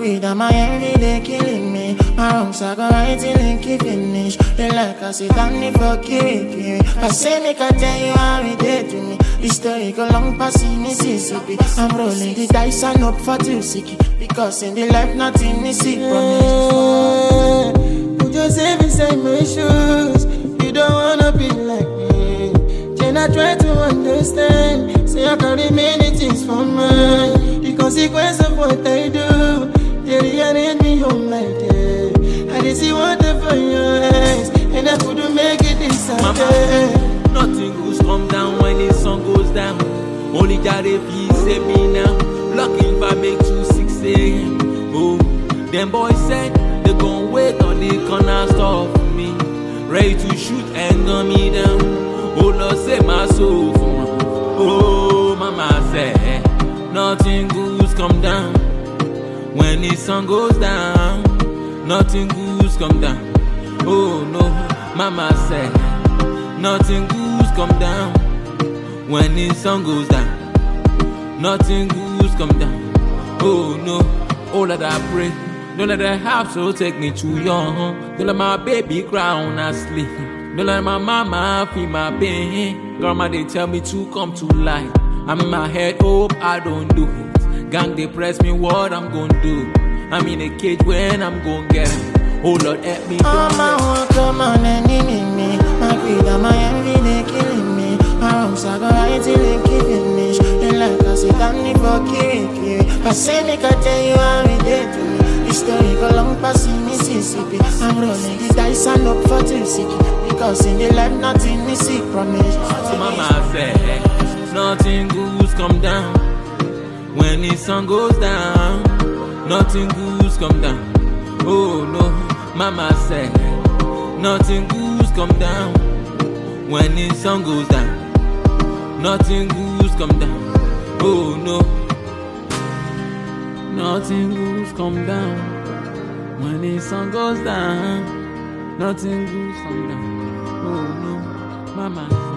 greed and my envy, they killing me. My wrongs I go right till it finish. They like I sit down for kiri. I say make I tell you how it did to me. The story go long past in Mississippi. I'm rolling the dice and up for too sicky. Because in the life nothing is secret from me. Put yourself inside my shoes. You don't wanna be like me. Then I try to understand. Say I carry many things for mine. The consequence of what I do, they rearrange me home like that. I didn't see water for your eyes, and I couldn't make it inside. Mama, nothing goes come down when the sun goes down. Only God if he save me now. Lucky if I make 2-6 a.m. Oh, them boys said they gon' wait on the corner store for me, ready to shoot and gun me down. Oh Lord, save my soul from wrong. Oh, Mama said nothing goes come down when the sun goes down. Nothing goes come down. Oh no, Mama said nothing goes come down when the sun goes down. Nothing goes come down. Oh no, oh Lord I pray, don't let the house so take me too young. Don't let my baby cry when I sleep. Don't let my mama feel my pain. Grandma they tell me to come to life. I'm in my head, hope I don't do it. Gang they press me what I'm gonna do. I'm in a cage when I'm gonna get it. Oh Lord help me. Oh my one come on and me. My greed and my envy they killing me. My wrongs I go right till it finish. They like I sit down for kiri. I say make I tell you how it did to me. The story go long past in Mississippi. I'm rolling the dice and up for too sicky. Because in the life nothing is secret promise. So Mama said nothing goes come down when the sun goes down. Nothing goes come down. Oh no, Mama said nothing goes come down when the sun goes down. Nothing goes come down. Oh no, nothing goes come down when the sun goes down. Nothing goes come down. Oh no, Mama.